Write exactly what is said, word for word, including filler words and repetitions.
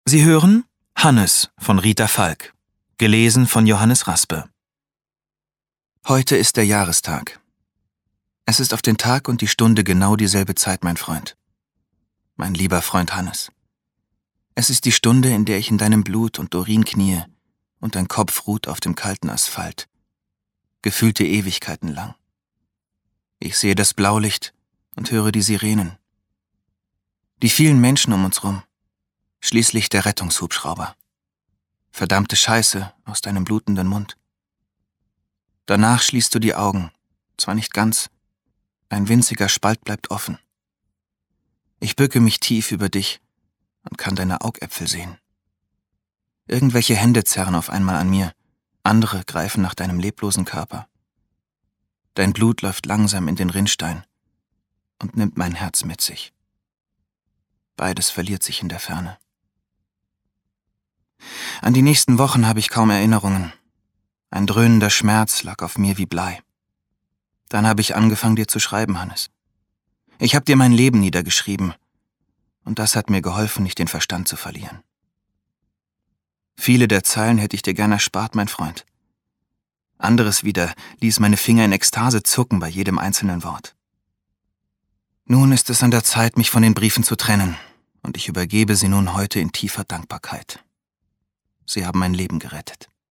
Sie hören Hannes von Rita Falk, gelesen von Johannes Raspe. Heute ist der Jahrestag. Es ist auf den Tag und die Stunde genau dieselbe Zeit, mein Freund. Mein lieber Freund Hannes. Es ist die Stunde, in der ich in deinem Blut und Urin kniee und dein Kopf ruht auf dem kalten Asphalt. Gefühlte Ewigkeiten lang. Ich sehe das Blaulicht und höre die Sirenen. Die vielen Menschen um uns rum. Schließlich der Rettungshubschrauber. Verdammte Scheiße aus deinem blutenden Mund. Danach schließt du die Augen, zwar nicht ganz, ein winziger Spalt bleibt offen. Ich bücke mich tief über dich und kann deine Augäpfel sehen. Irgendwelche Hände zerren auf einmal an mir, andere greifen nach deinem leblosen Körper. Dein Blut läuft langsam in den Rinnstein und nimmt mein Herz mit sich. Beides verliert sich in der Ferne. An die nächsten Wochen habe ich kaum Erinnerungen. Ein dröhnender Schmerz lag auf mir wie Blei. Dann habe ich angefangen, dir zu schreiben, Hannes. Ich habe dir mein Leben niedergeschrieben. Und das hat mir geholfen, nicht den Verstand zu verlieren. Viele der Zeilen hätte ich dir gern erspart, mein Freund. Anderes wieder ließ meine Finger in Ekstase zucken bei jedem einzelnen Wort. Nun ist es an der Zeit, mich von den Briefen zu trennen, und ich übergebe sie nun heute in tiefer Dankbarkeit. Sie haben mein Leben gerettet.